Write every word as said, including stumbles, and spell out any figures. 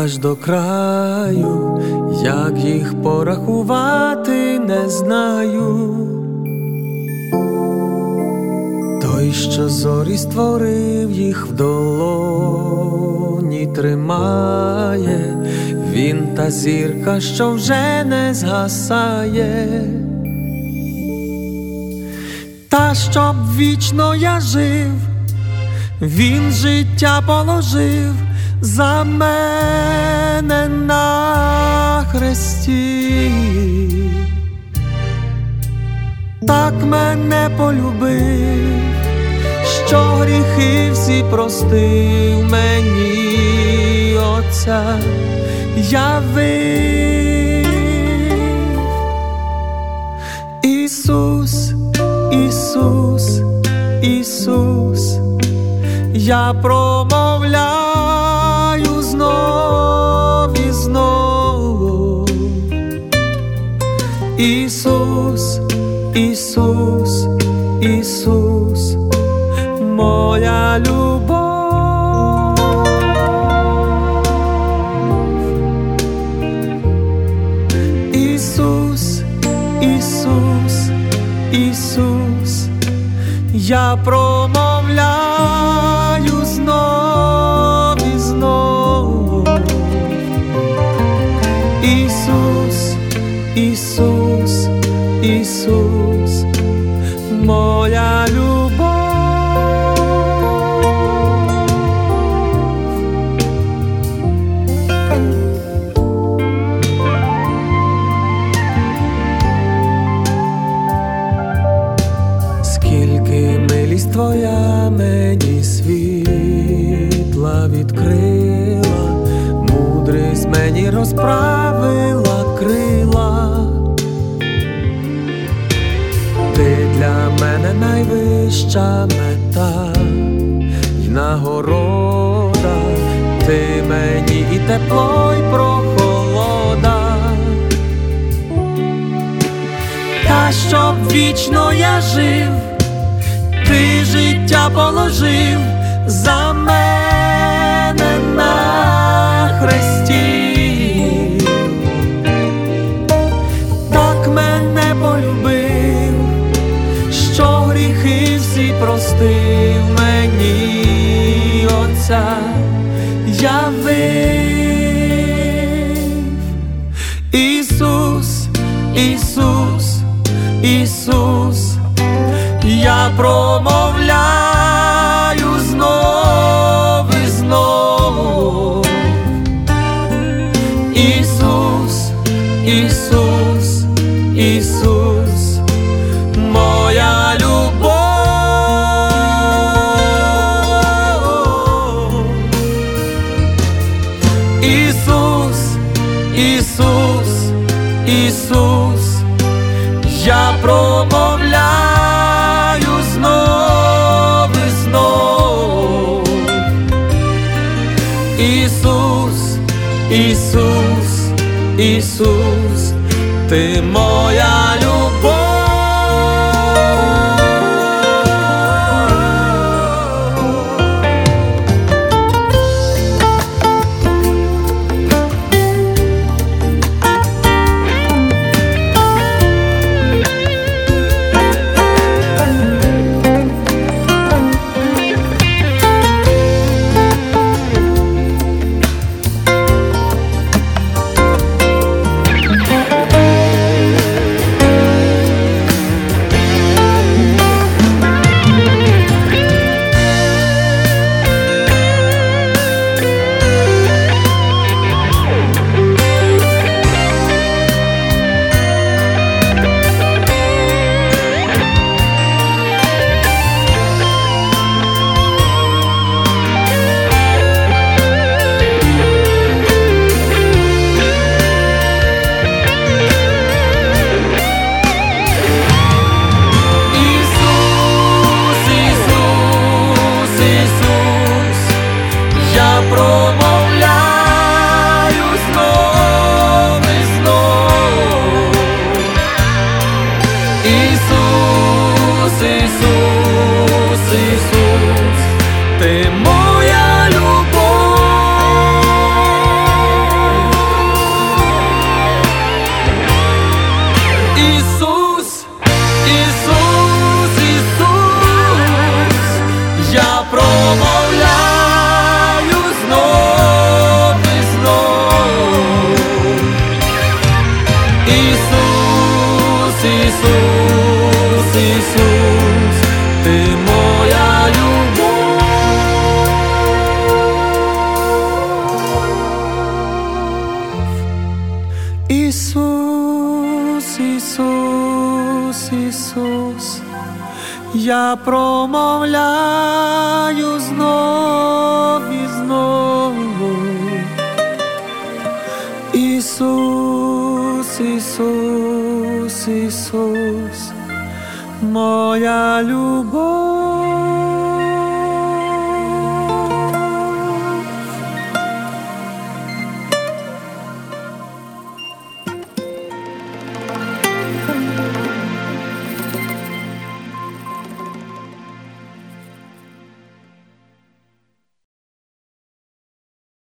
аж до краю, як їх порахувати не знаю. Той, що зорі створив, їх в долоні тримає, він та зірка, що вже не згасає. Та щоб вічно я жив, він життя положив за мене на хресті. Так мене полюбив, що гріхи всі простив мені, Отця явив. Ісус, Ісус, Ісус, я промовляю знов і знов. Ісус, Ісус, Ісус, моя любов. Ісус, Ісус, Ісус, я промовляю знов і знов. Ісус, Ісус, Ісус, моя любов. Скільки милість твоя мені світла відкрила, мудрість мені розправила крила. Ти для мене найвища мета й нагорода, ти мені і тепло, й прохолода. Та щоб вічно я жив, ти життя положив за мене на хресті. Так мене полюбив, що гріхи всі простив мені, Отця явив. Ісус, Ісус, Ісус, я промовляю знов і знов. Ісус, Ісус, Ісус, моя любов. Ісус, Ісус, Ісус, я промовляю знов і знов. Ісус, Ісус, Ісус, ти моя любов. Ісус, Ісус, я промовляю знов і знову. Ісус, Ісус, Ісус, моя любов.